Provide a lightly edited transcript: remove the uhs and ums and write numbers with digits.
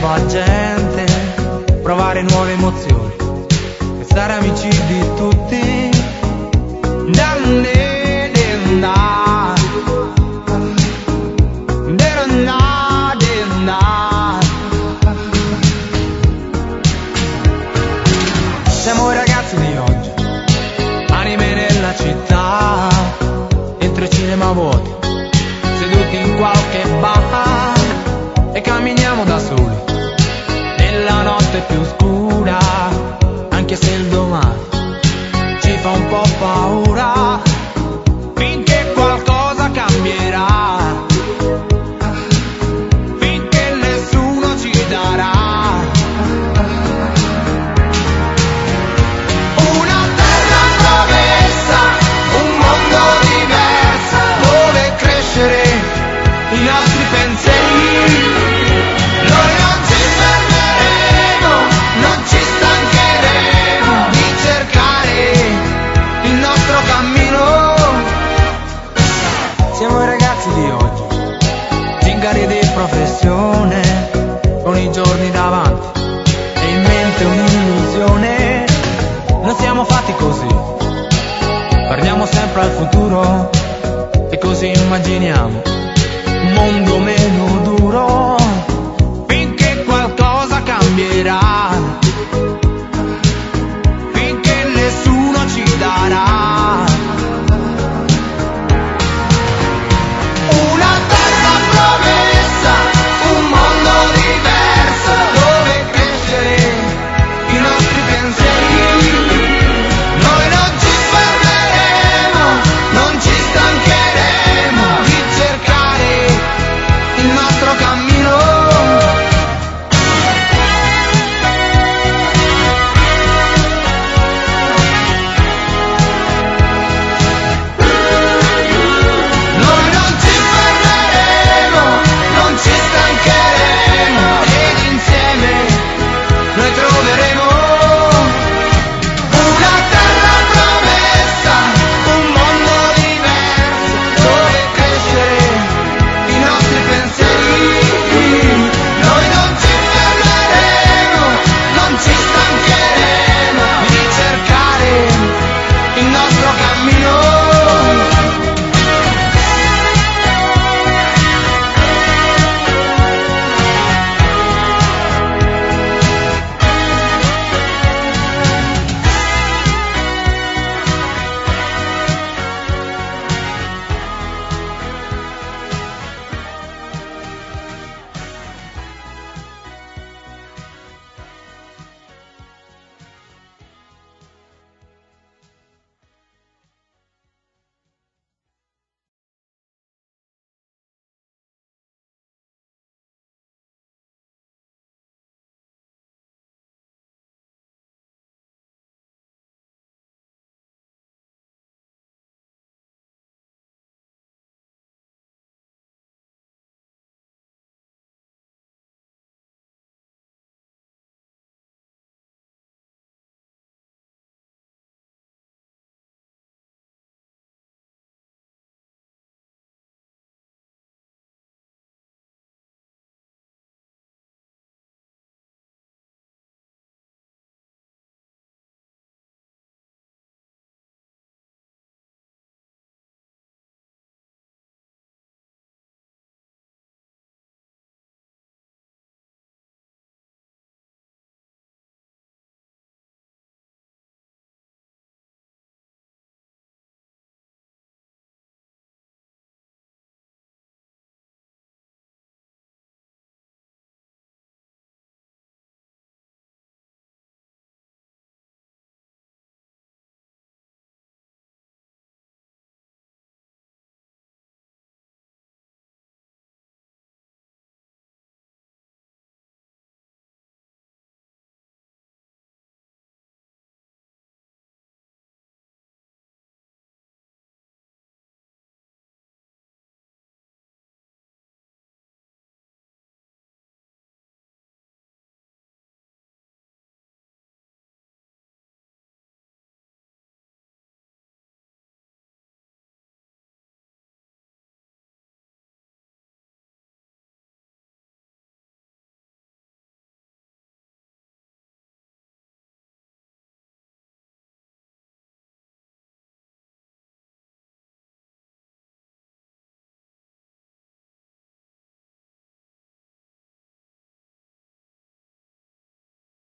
nuova gente, provare nuove emozioni e stare amici di tutti. Siamo i ragazzi di oggi, anime nella città, dentro i cinema vuoti, seduti in qualche bar, e camminiamo da soli nella notte più scura, anche se il domani ci fa un po' paura, finché qualcosa cambierà, finché nessuno ci darà una terra promessa, un mondo diverso, dove crescere i nostri pensieri. Noi non ci fermeremo, non ci stancheremo di cercare il nostro cammino. Siamo i ragazzi di oggi, zingari di professione, con i giorni davanti e in mente un'illusione. Non siamo fatti così, guardiamo sempre al futuro e così immaginiamo un mondo